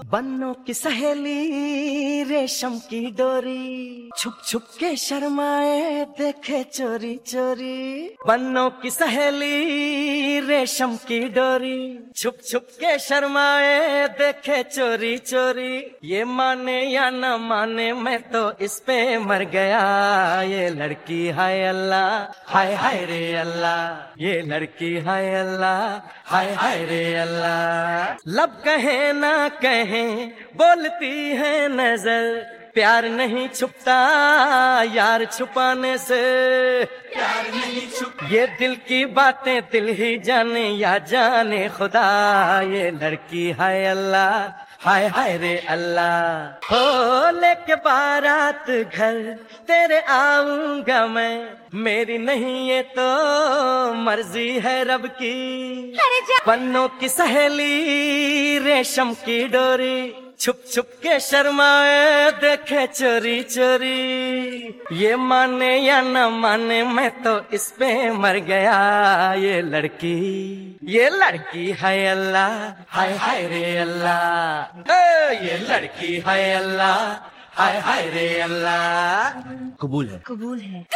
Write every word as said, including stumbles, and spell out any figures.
बन्नों की सहेली रेशम की डोरी, छुप छुप के शर्माए देखे चोरी चोरी। बन्नों की सहेली रेशम की डोरी, छुप छुप के शर्माए देखे चोरी चोरी। ये माने या न माने मैं तो इस पे मर गया। ये लड़की हाय अल्लाह, हाय हाय रे अल्लाह। ये लड़की हाय अल्लाह, हाय हाय रे अल्लाह। लब कहे ना कहे बोलती है नजर, प्यार नहीं छुपता यार छुपाने से। प्यार नहीं छुप ये दिल की बातें दिल ही जाने या जाने खुदा। ये लड़की हाय अल्लाह, हाय हाय रे अल्लाह। हो लेके बारात घर तेरे आऊंगा मैं, मेरी नहीं ये तो मर्जी है रब की। बन्नों की सहेली रेशम की डोरी, छुप छुप के शर्माए देखे चोरी चोरी। ये माने या न माने मैं तो इस पे मर गया। ये लड़की ये लड़की हाय अल्लाह, हाय हाय रे अल्लाह। ये लड़की हाय अल्लाह, हाय हाय रे अल्लाह। कबूल है, कबूल है।